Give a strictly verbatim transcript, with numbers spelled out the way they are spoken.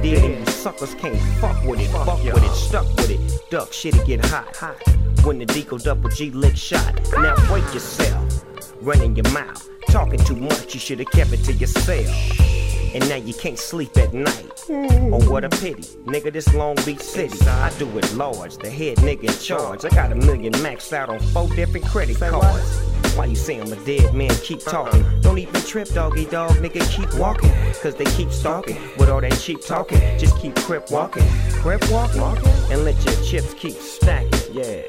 did and you suckers can't fuck with it. Fuck with it, stuck with it. Duck shit'll get hot. When the Deco Double G lick shot. Now wake yourself, running your mouth. Talking too much, you should've kept it to yourself. And now you can't sleep at night. Oh, what a pity, nigga, this Long Beach City. I do it large, the head nigga in charge. I got a million maxed out on four different credit cards. Why you say I'm a dead man, keep talking. Don't even trip, doggy dog, nigga, keep walking. Cause they keep stalking, with all that cheap talking. Just keep crip walking, crip walking, and let your chips keep stacking, yeah.